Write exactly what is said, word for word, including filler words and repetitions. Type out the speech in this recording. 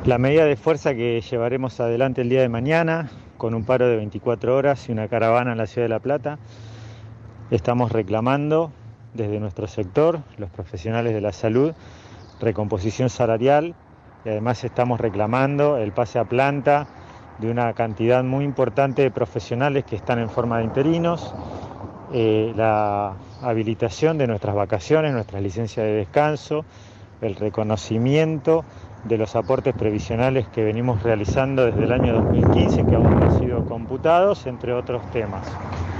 La medida de fuerza que llevaremos adelante el día de mañana, con un paro de veinticuatro horas y una caravana en la ciudad de La Plata, estamos reclamando desde nuestro sector, los profesionales de la salud, recomposición salarial, y además estamos reclamando el pase a planta de una cantidad muy importante de profesionales que están en forma de interinos, eh, la habilitación de nuestras vacaciones, nuestras licencias de descanso, el reconocimiento de los aportes previsionales que venimos realizando desde el año dos mil quince, que aún no han sido computados, entre otros temas.